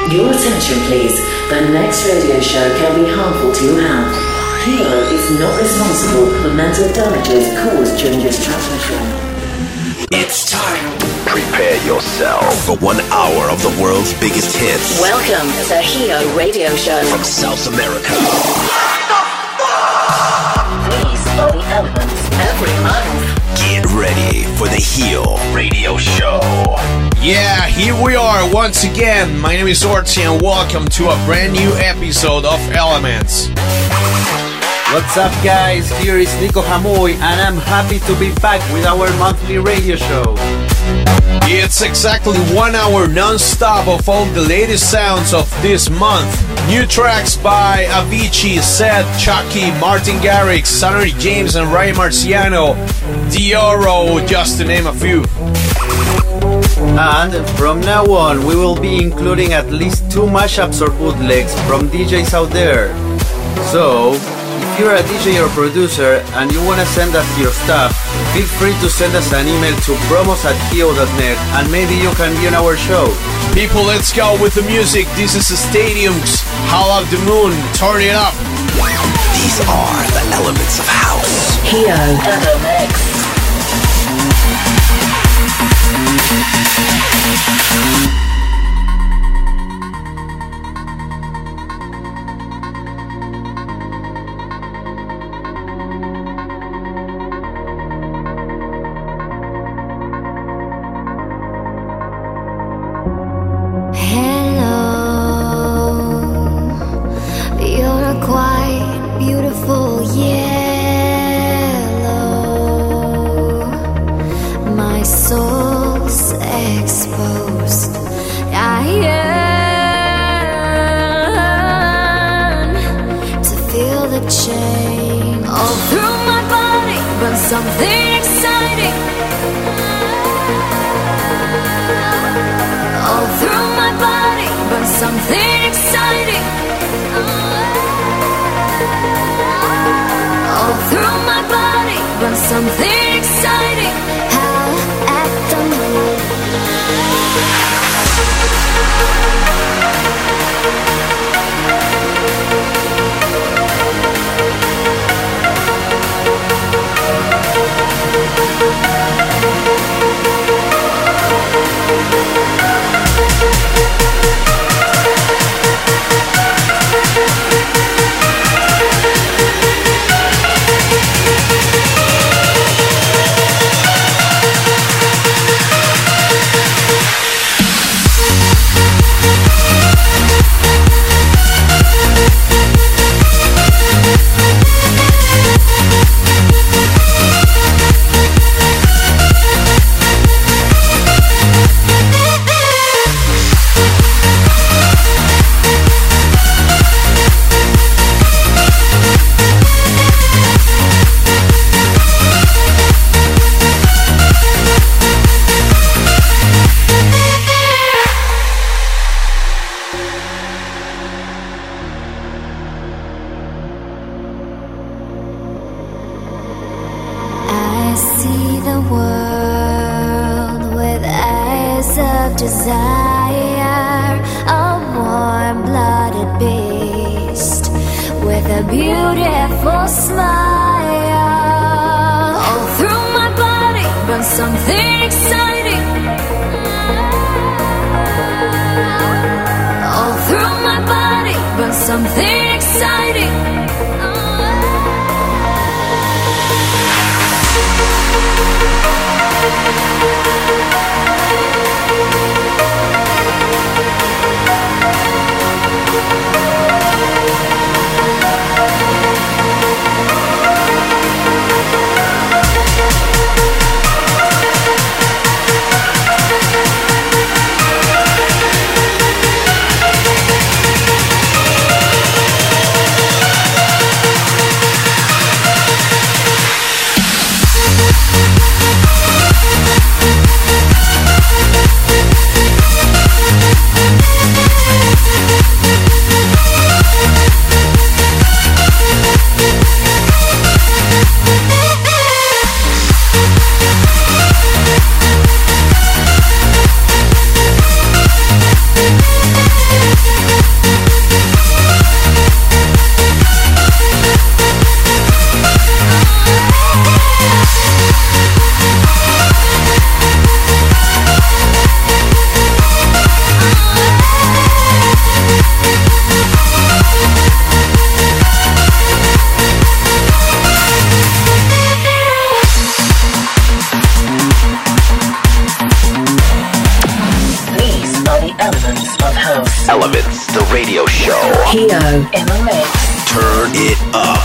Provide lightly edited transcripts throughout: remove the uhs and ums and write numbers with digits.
Your attention please. The next radio show can be harmful to your health. Hero is not responsible for mental damages caused during this transmission. It's time. Prepare yourself for 1 hour of the world's biggest hits. Welcome to the Hero Radio Show from South America. These are the elements every month. Get ready for the Hero Radio Show. Yeah, here we are once again. My name is Orti and welcome to a brand new episode of Elements. What's up, guys? Here is Nico Hamoy, and I'm happy to be back with our monthly radio show. It's exactly 1 hour non-stop of all the latest sounds of this month. New tracks by Avicii, Seth, Chucky, Martin Garrix, Sonny James and Ryan Marciano, Dioro, just to name a few. And from now on, we will be including at least 2 mashups or bootlegs from DJs out there. So, if you're a DJ or producer and you want to send us your stuff, feel free to send us an email to promos@hio.net and maybe you can be on our show. People, let's go with the music. This is the Stadiums, Howl of the Moon, turn it up. These are the elements of house. Hero Ever Mix. Elements, the radio show. Hio in the mix. Turn it up.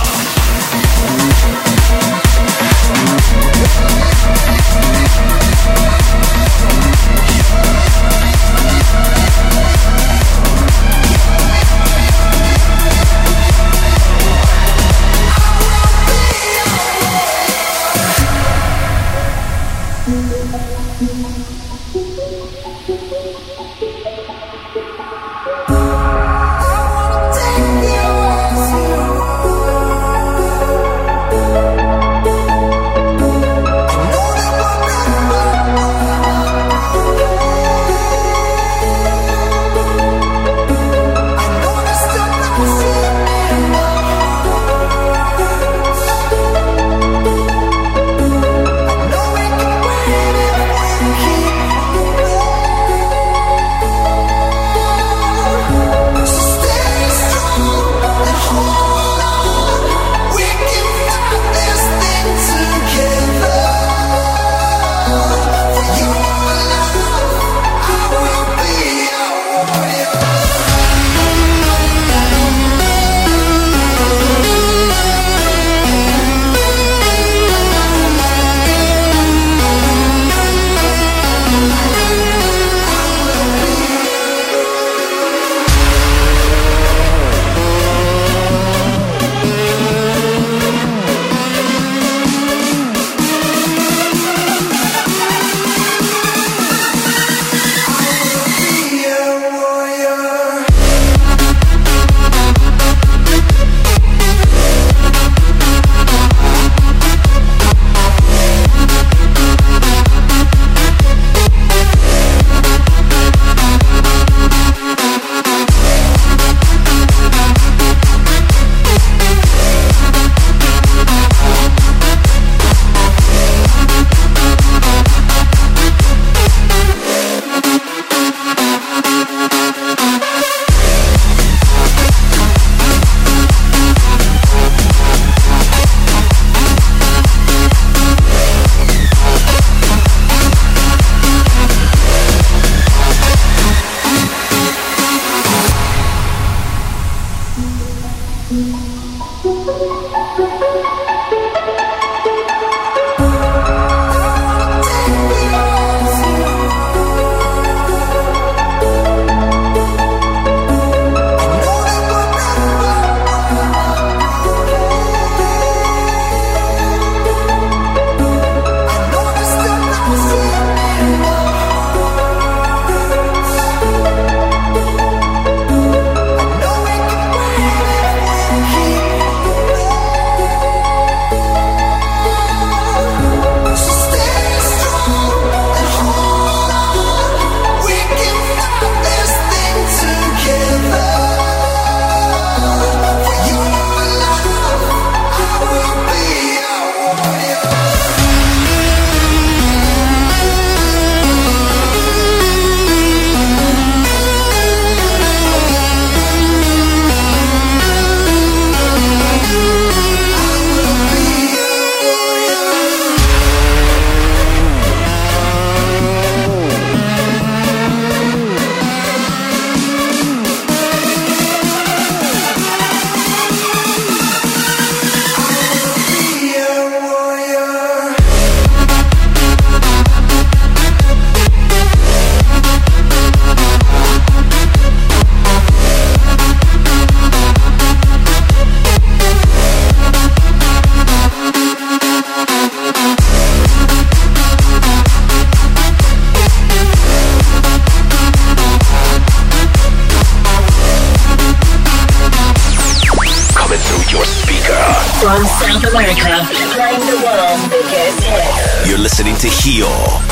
From South America, playing the world's biggest hits. You're listening to Hio,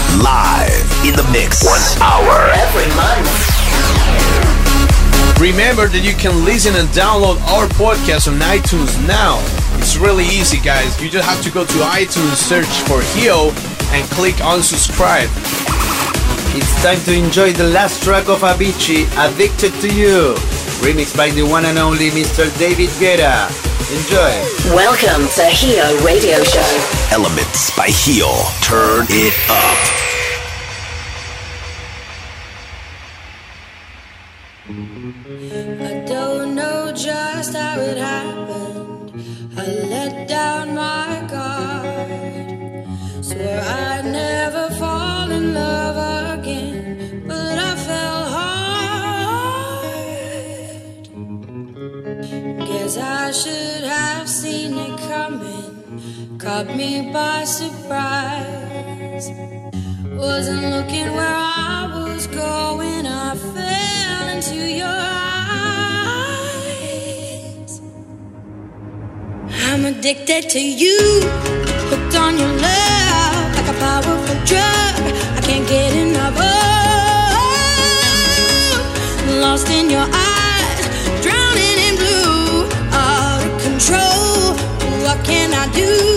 live in the mix. 1 hour. Every month. Remember that you can listen and download our podcast on iTunes now. It's really easy, guys. You just have to go to iTunes, search for Hio, and click on subscribe. It's time to enjoy the last track of Avicii, Addicted to You, remixed by the one and only Mr. David Guetta. Enjoy. Welcome to Hio Radio Show. Elements by Hio. Turn it up. I don't know just how it happened. I let down my guard. Swore I'd never fall in love again, but I fell hard. Guess I should have seen it coming, caught me by surprise. Wasn't looking where I was going, I fell into your eyes. I'm addicted to you, hooked on your love, like a powerful drug. I can't get enough of. Lost in your eyes, drowning in blue, out of control. What can I do?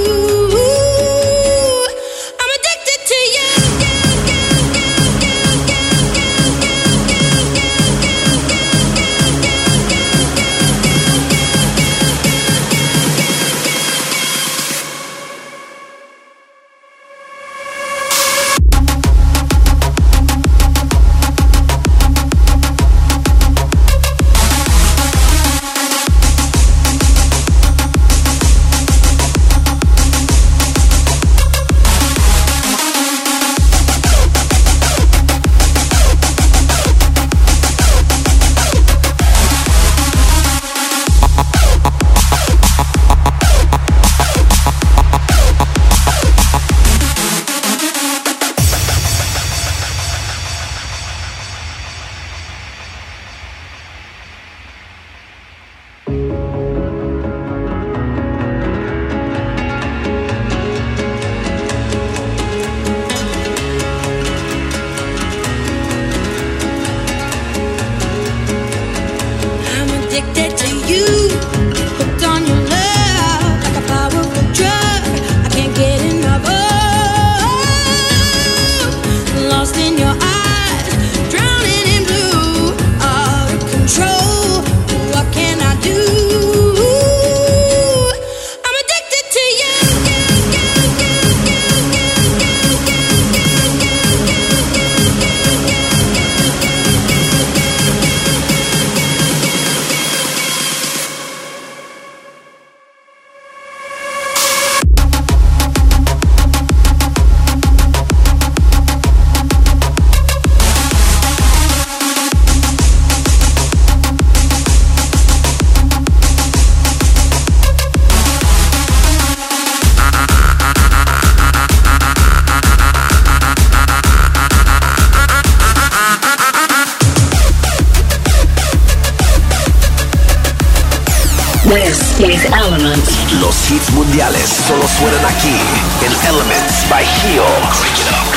This is Elements. Los hits mundiales solo suenan aquí en Elements by Gio. Crank it up.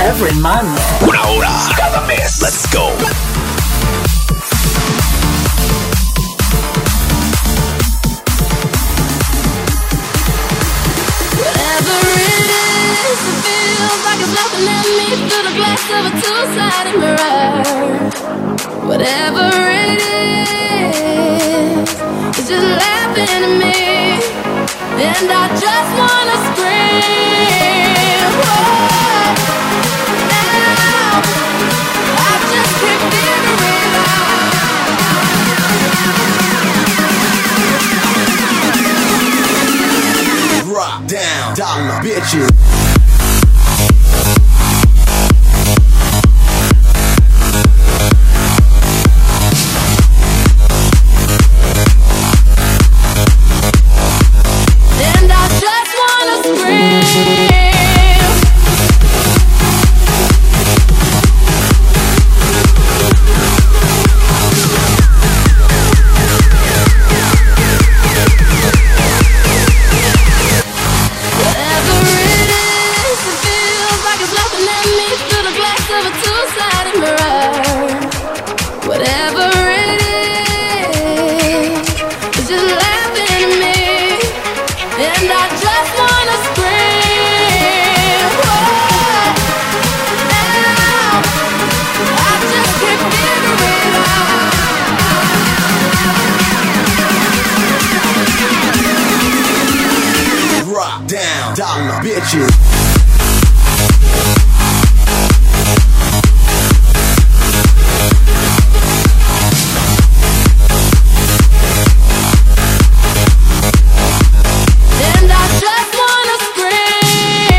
every month. Una hora cada mes. Let's go. Whatever it is, it feels like it's laughing at me through the glass of a two-sided mirror. Whatever it is, it's just laughing at me, and I just wanna scream. What now? I just can't figure it out. Rock down, dollar bitches. And I just wanna scream. Whatever it is, it feels like it's laughing at me through the glass of a two-sided mirror. Whatever it is, it's just laughing at me, and I just wanna scream. What now? I just can't figure it out. Rock down, dollar bitches. And I just wanna scream.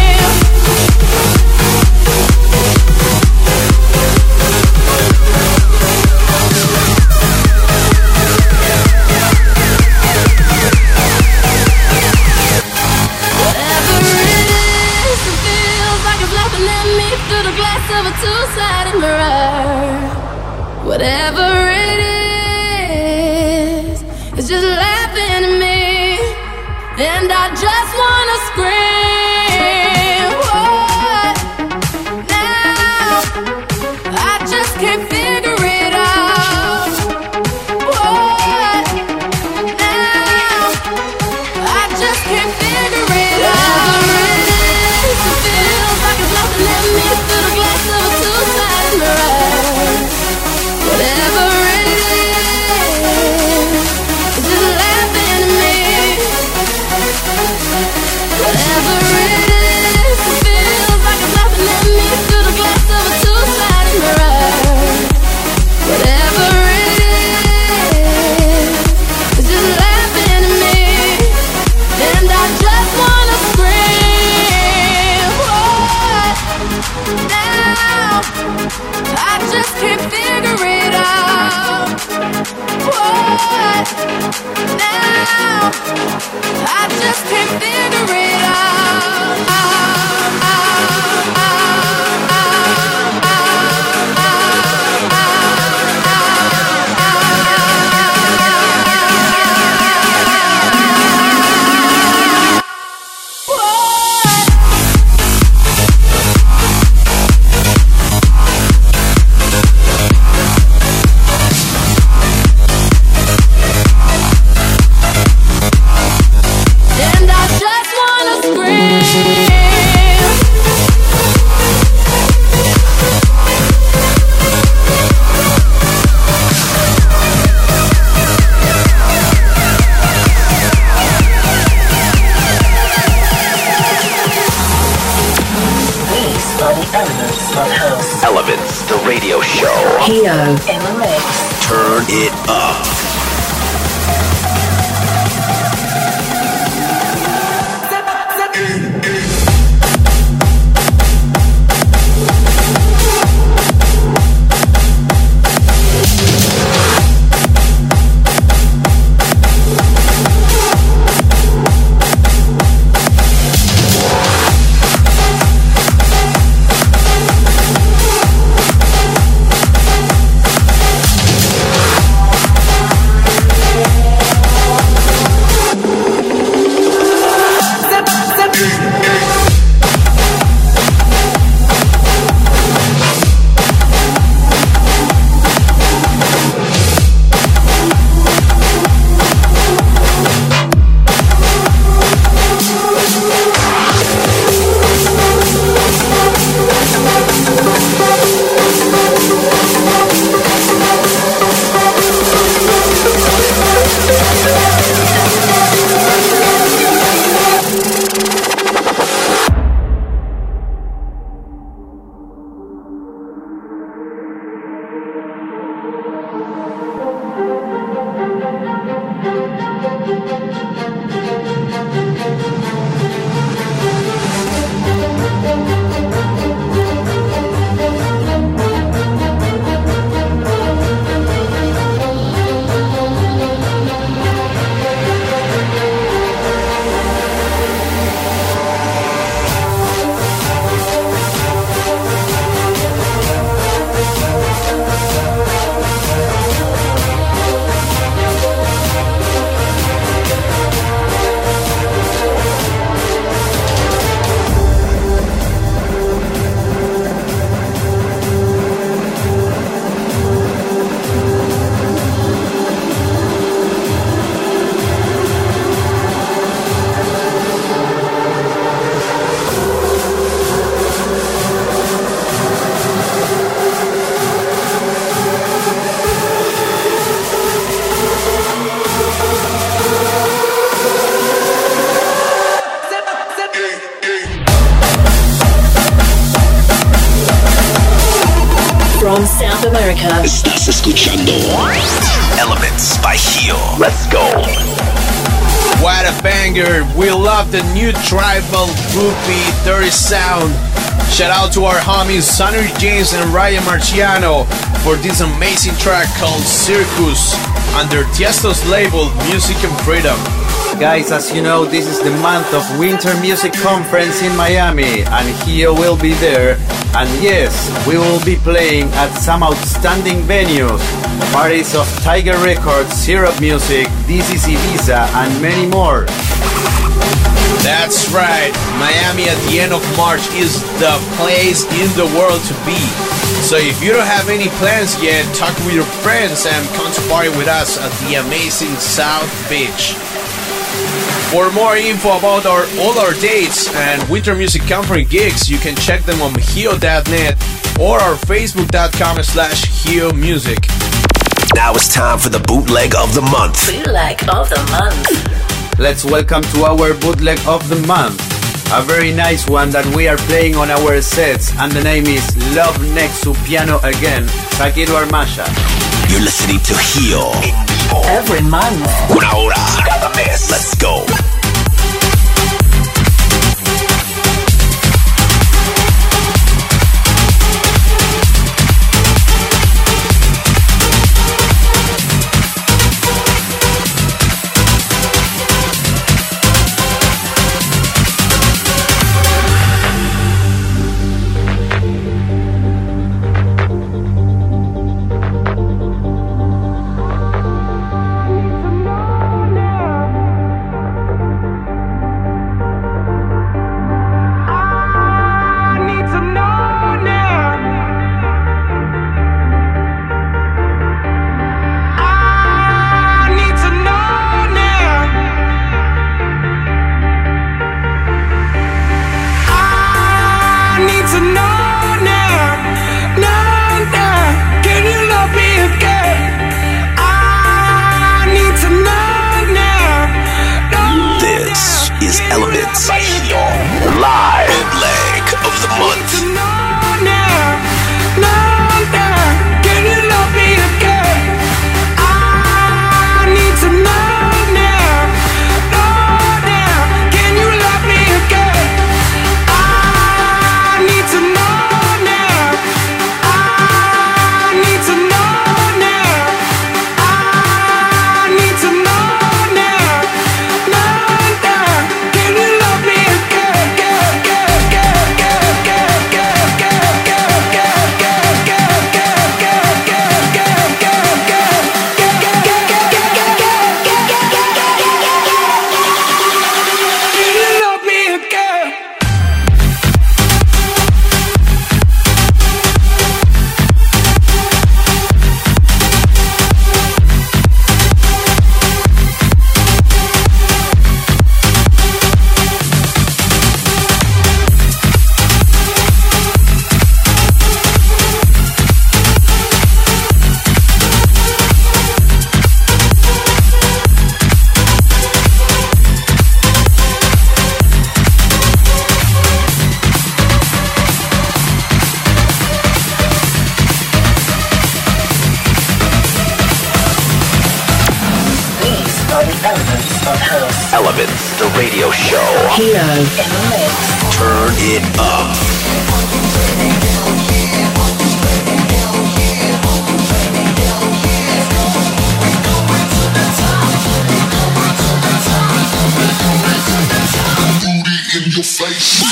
Whatever it is, it feels like it's laughing at me through the glass of a two-sided mirror. Whatever it is, it's just laughing at me, and I just wanna scream. What now? I just can't figure it out. What now? I just can't figure it out. Whatever it is, it feels like it's laughing at me through the glass of a two-sided mirror. Whatever it is, it's just laughing at me. Whatever it is, it feels like it's laughing at me through the glass of a two-sided mirror. Whatever it is, it's just laughing at me, and I just wanna scream. What now? I just can't figure it out. What now? I just can't figure it and I just wanna scream. These are the elements of house. Elements, the radio show. Hio in the mix. Turn it up. South America. Estás escuchando Elements by Gio. Let's go. What a banger. We love the new tribal groupie dirty sound. Shout out to our homies Sonny James and Ryan Marciano for this amazing track called Circus under Tiesto's label Music and Freedom. Guys, as you know, this is the month of Winter Music Conference in Miami, and Gio will be there. And yes, we will be playing at some outstanding venues, parties of Tiger Records, Syrup Music, DCC Visa, and many more. That's right, Miami at the end of March is the place in the world to be. So if you don't have any plans yet, talk with your friends and come to party with us at the amazing South Beach. For more info about all our dates and Winter Music Conference gigs, you can check them on Gio.net or our Facebook.com/Gio Music. Now it's time for the bootleg of the month. Bootleg of the month. Let's welcome to our bootleg of the month. A very nice one that we are playing on our sets, and the name is Love Next to Piano Again, Shakiro Armasha. You're listening to Gio. Every month. Una hora cada mes. Let's go. Elements by Gio. Live bootleg of the month. Can you love me again? I need to know now. Can you love me again? I need to know now. I need to know now. I need to know now. Can you love me Elements, the radio show. Gio in the mix. Turn it up. In your face.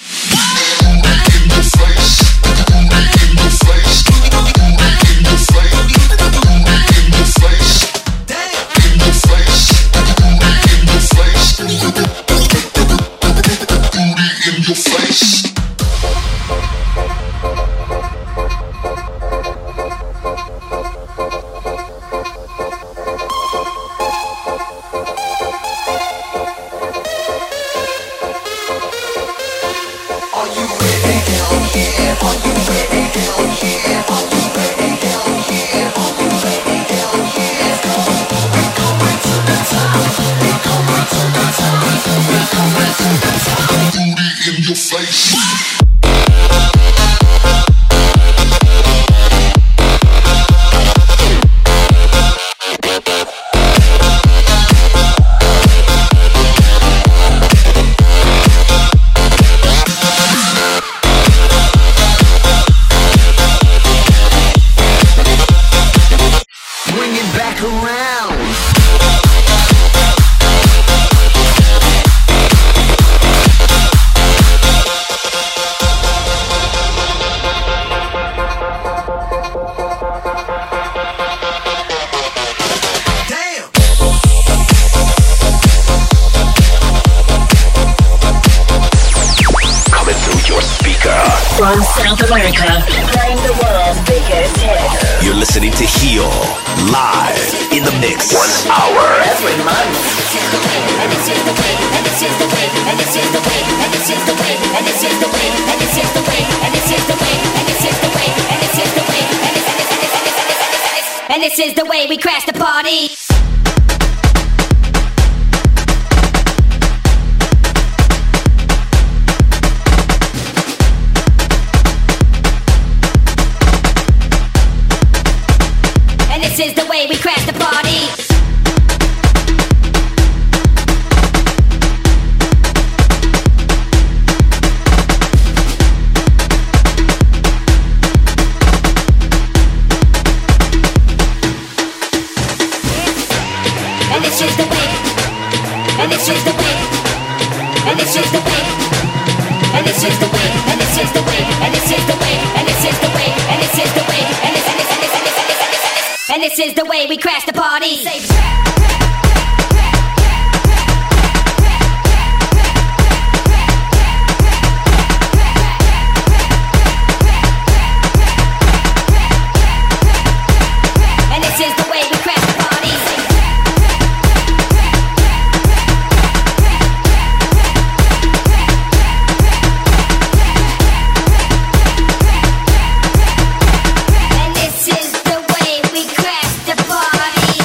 In your face. from South America, playing the world's biggest hits. You're listening to Heal live in the mix. 1 hour Every month. And this is the way, and this is the way, and this is the way, and this is the way, and this is the way, and this is the way, and this is the way, and this is the way, and this is the way, and this is the way we crash the party. This is the way we crash the party. And this is the way. And this is the way. And this is the way. And this is the way. And this is the way. And this is the way. And this is the way. And this is the way. And this is the way we crash the party. And this is the way we crash the party. And this is the way we crash the party.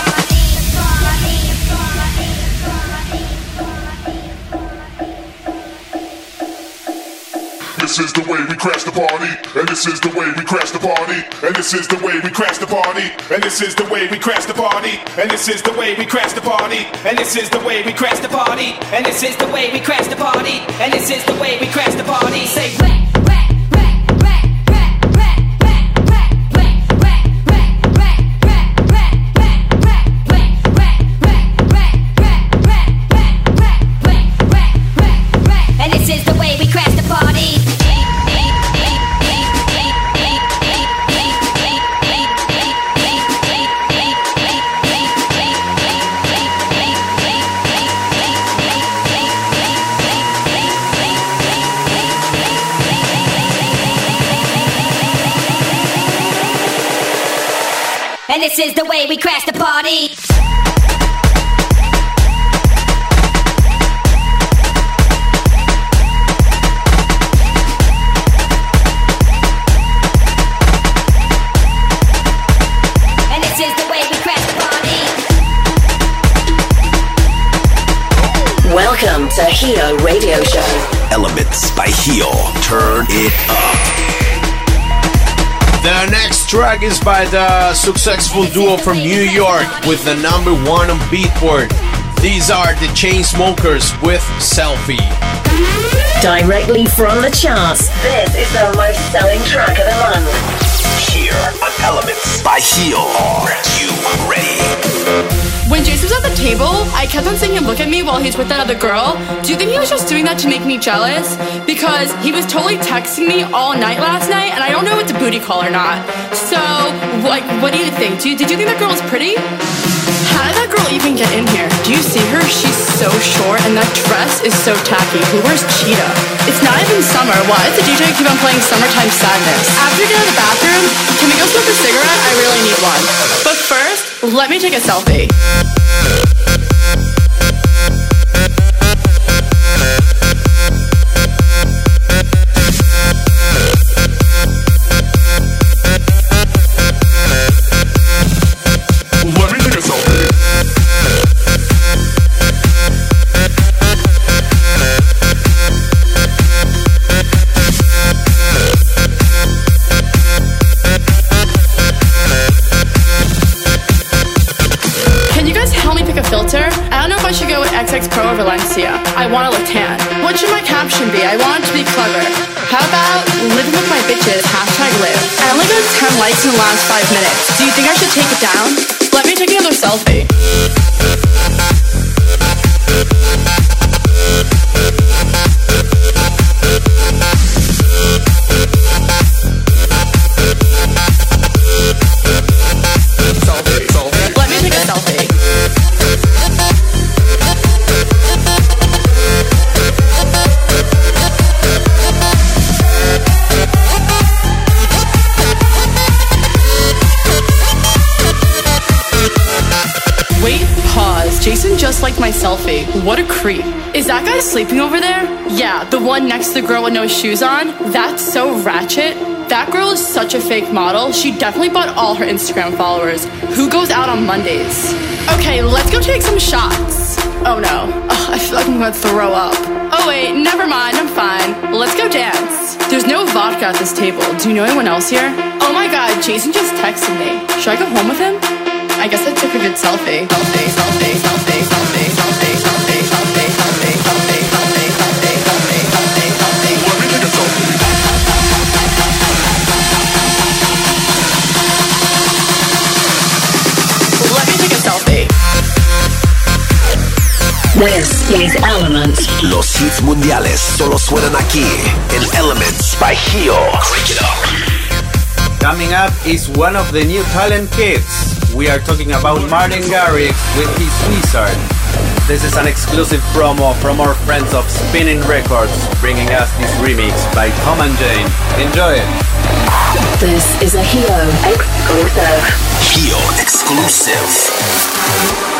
This is the way we crash the party, and this is the way we crash the party, and this is the way we crash the party, and this is the way we crash the party, and this is the way we crash the party, And this is the way we crash the party. And this is the way we crash the party. And this is the way we crash the party. Say And this is the way we crash the party. And this is the way we crash the party. And this is the way we crash the party. Welcome to Hio Radio Show. Elements by Heal. Turn it up. The next track is by the successful duo from New York with the #1 on Beatport. These are the Chainsmokers with Selfie. Directly from the charts, this is the most selling track of the month. Here on Elements by Heal. Are you ready? When Jason was at the table, I kept on seeing him look at me while he's with that other girl. Do you think he was just doing that to make me jealous? Because he was totally texting me all night last night, and I don't know if it's a booty call or not. So, what do you think? Did you think that girl was pretty? How did that girl even get in here? Do you see her? She's so short, and that dress is so tacky. Who wears cheetah? It's not even summer. Why does the DJ keep on playing Summertime Sadness? After we get out of the bathroom, can we go smoke a cigarette? I really need one. But first, let me take a selfie. XX Pro or Valencia. I want to look tan. What should my caption be? I want it to be clever. How about living with my bitches, #live. I only got 10 likes in the last 5 minutes. Do you think I should take it down? Let me take another selfie. Let me take a selfie. Jason just liked my selfie. What a creep. Is that guy sleeping over there? Yeah, the one next to the girl with no shoes on? That's so ratchet. That girl is such a fake model. She definitely bought all her Instagram followers. Who goes out on Mondays? Okay, let's go take some shots. Oh no. Ugh, I feel like I'm gonna throw up. Oh wait, never mind, I'm fine. Let's go dance. There's no vodka at this table. Do you know anyone else here? Oh my god, Jason just texted me. Should I go home with him? I guess I took a good selfie. Selfie, selfie, selfie, selfie, selfie, selfie, selfie, selfie, selfie, selfie, selfie, selfie, selfie, selfie. Let me take a selfie. Let me take a selfie. This is Element. Los hits mundiales solo suenan aquí en Elements by Gio. Crank it up. Coming up is one of the new talent kids. We are talking about Martin Garrix with his Wizard. This is an exclusive promo from our friends of Spinning Records, bringing us this remix by Tom and Jane. Enjoy it. This is a Gio exclusive. Gio exclusive.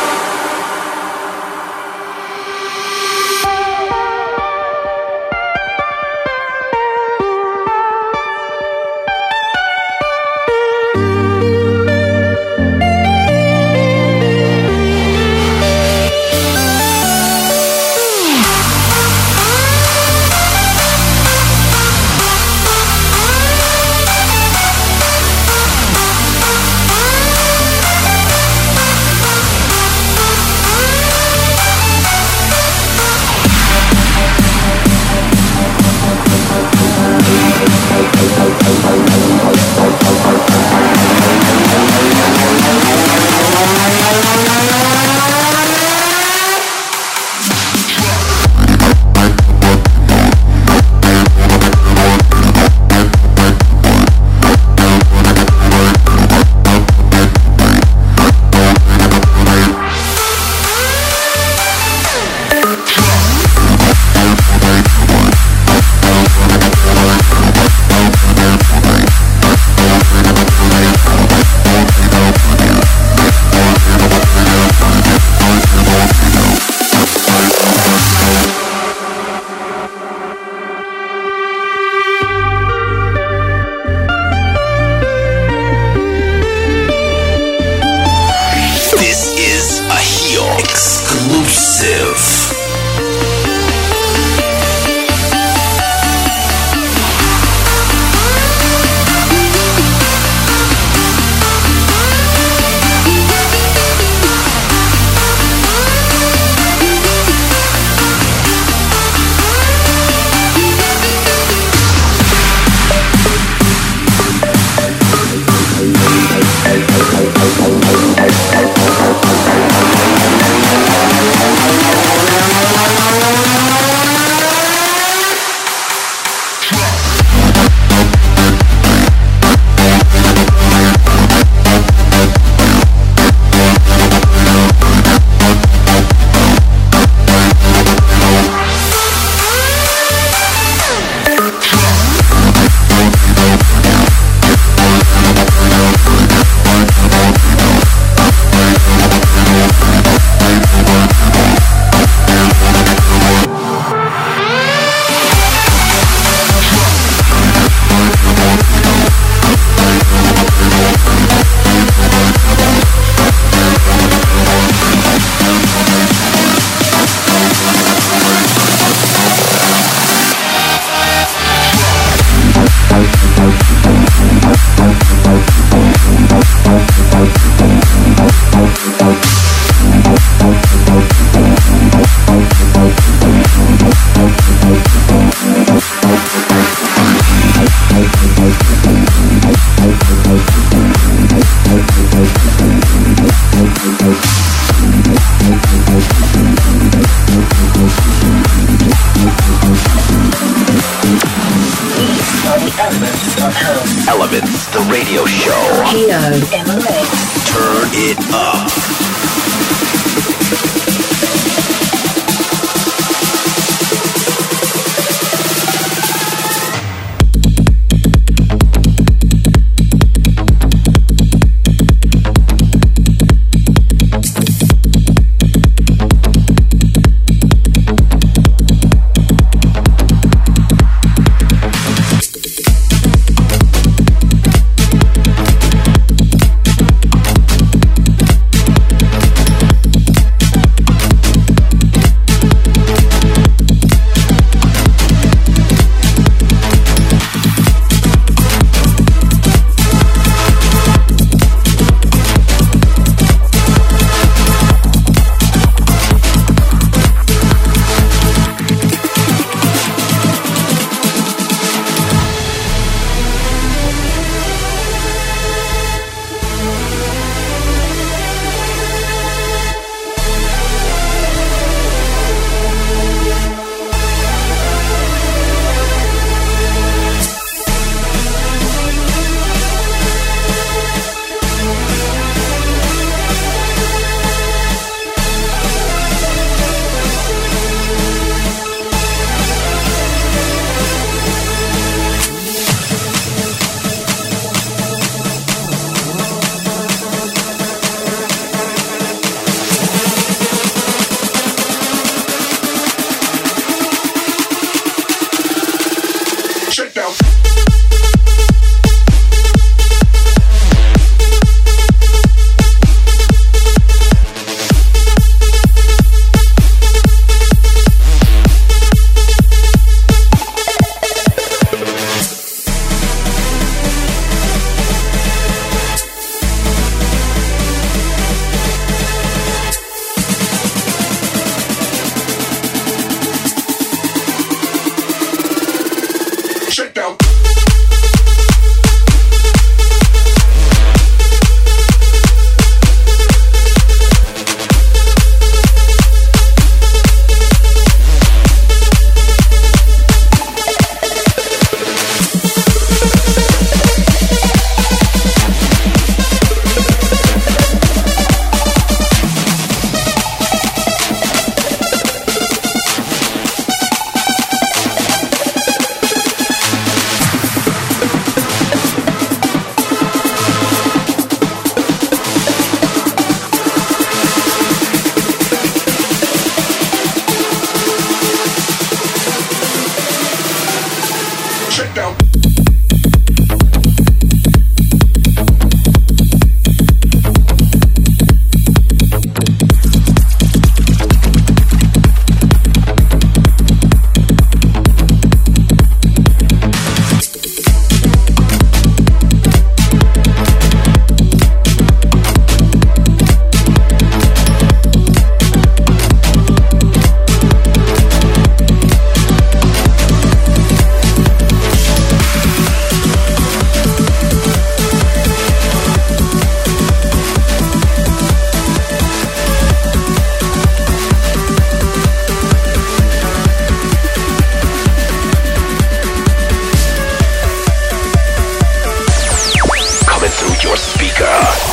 Elements, the radio show. Gio in the mix. Turn it up.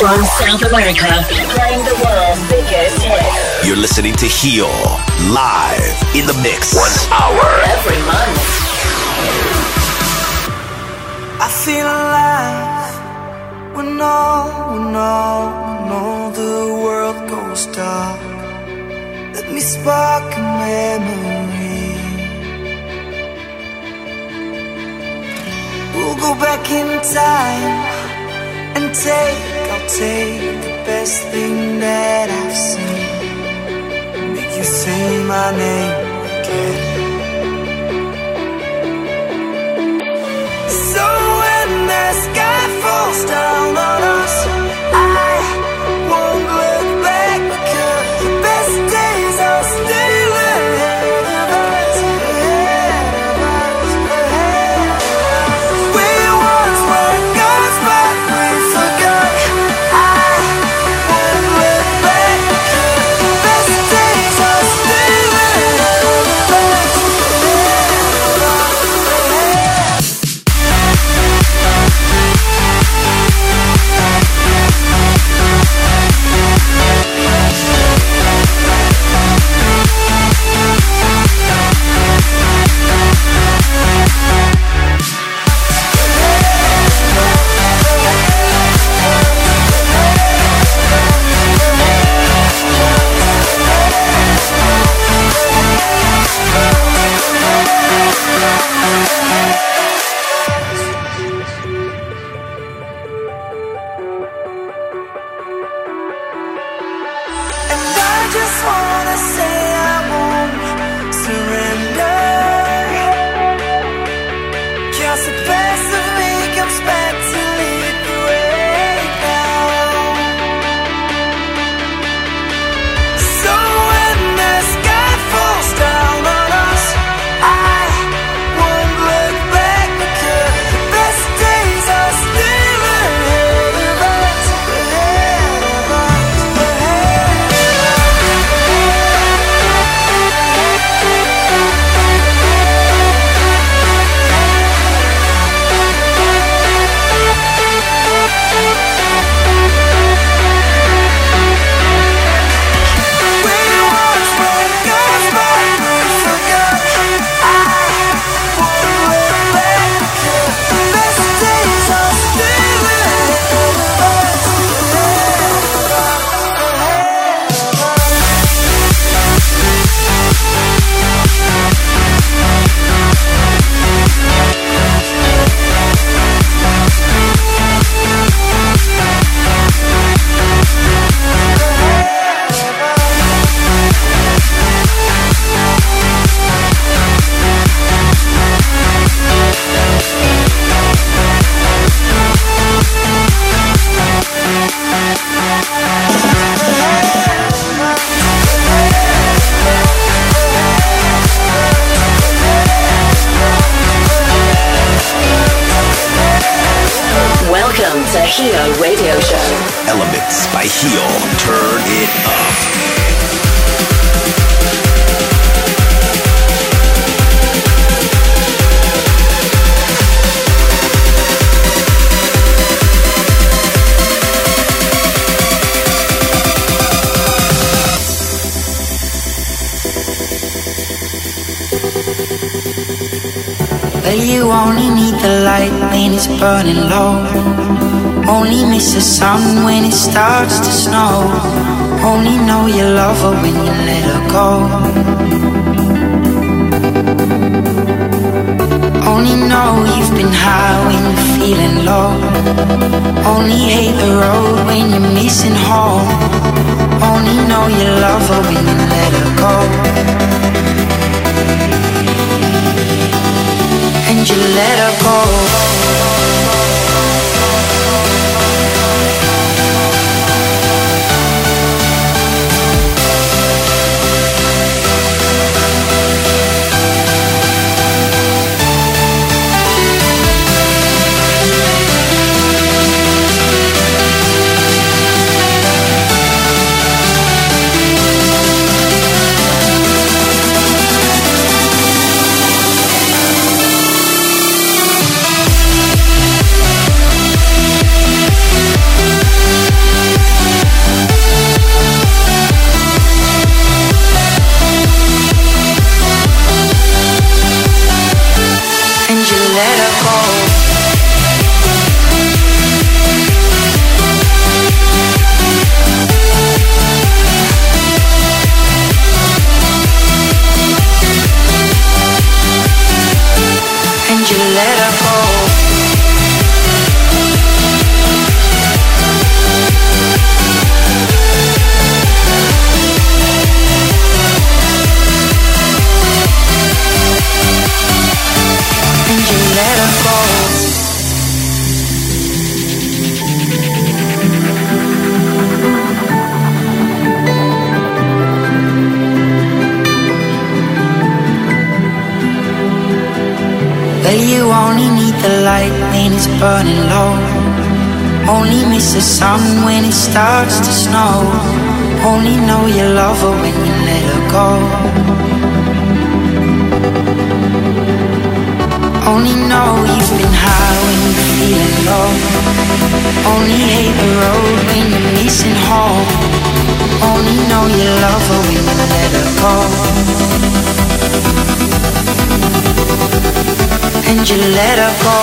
From South America, playing the world's biggest hits. You're listening to Heal, live in the mix. 1 hour. Every month. I feel alive when all the world goes dark. Let me spark a memory. We'll go back in time and I'll take the best thing that I've seen, make you say my name again. So when the sky falls down on us, I won't look back, because the best days are still ahead of us, ahead of us, ahead of us. We once were gods, but we forgot. I won't look back, because the best days are still ahead of us, ahead of us, ahead. And I just wanna say I won't surrender, 'cause the best of me comes back to lead the way now. So when the sky falls down on us, I won't look back, because the best days are still ahead of us, ahead of us, ahead of us. We once were gods, but we forgot. I won't look back, because the best days are still ahead of us, ahead of us, ahead of us. Welcome to Hero Radio Show. Elements by Heal. Turn it up. Well, you only need the light when it's burning low. Only miss the sun when it starts to snow. Only know you love her when you let her go. Only know you've been high when you're feeling low. Only hate the road when you're missing home. Only know you love her when you let her go. And you let her go. the light when it's burning low. Only miss the sun when it starts to snow. Only know you love her when you let her go. Only know you've been high when you're feeling low. Only hate the road when you're missing home. Only know you love her when you let her go. And you let her go.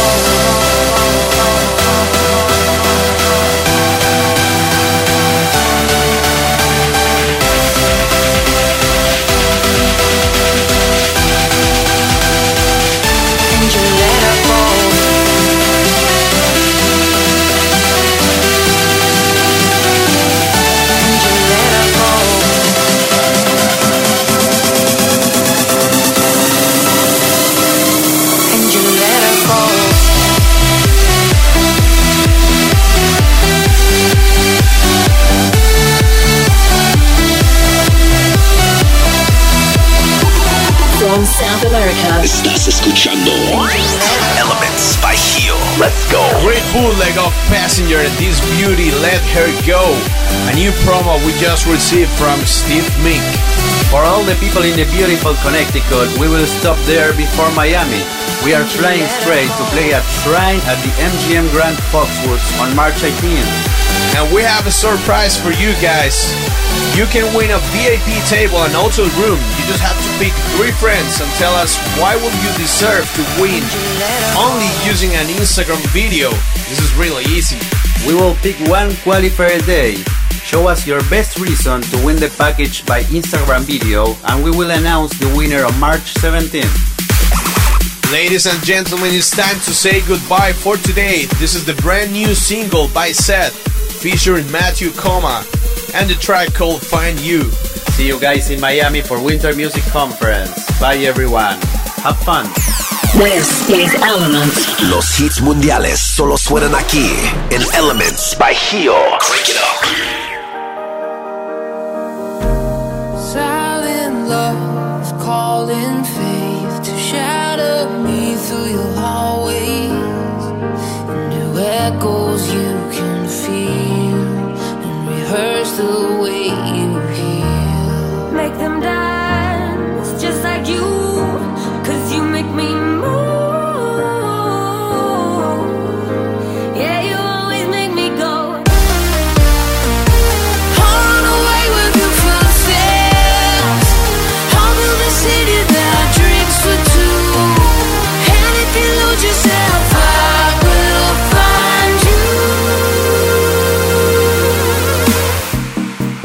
From South America. Estás escuchando Elements by Gio. Let's go. Great bootleg of Passenger and this beauty, Let Her Go. A new promo we just received from Steve Mink. For all the people in the beautiful Connecticut, we will stop there before Miami. We are flying straight to play at Shrine at the MGM Grand Foxwoods on March 18th. And we have a surprise for you guys. You can win a VIP table and hotel room. You just have to pick 3 friends and tell us why will you deserve to win. Only using an Instagram video. This is really easy. We will pick 1 qualifier a day. Show us your best reason to win the package by Instagram video, and we will announce the winner on March 17th. Ladies and gentlemen, it's time to say goodbye for today. This is the brand new single by Seth, featuring Matthew Coma, and the track called Find You. See you guys in Miami for Winter Music Conference. Bye everyone. Have fun. This is Elements. Los hits mundiales solo suenan aquí en Elements by Gio. Crank it up. Silent love, calling faith to shadow me through your hallways. New echoes you can feel and rehearse the way you heal. Make them dance just like you, 'cause you make me move. Yeah, you always make me go. On away with your footsteps. I'll build a city that drinks for two. And if you lose yourself, I will find you.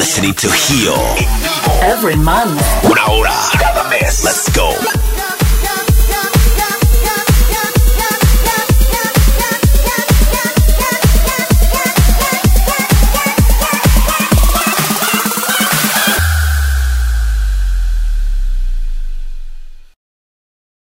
listening to Heal. Every month. Una hora cada mes. Let's go.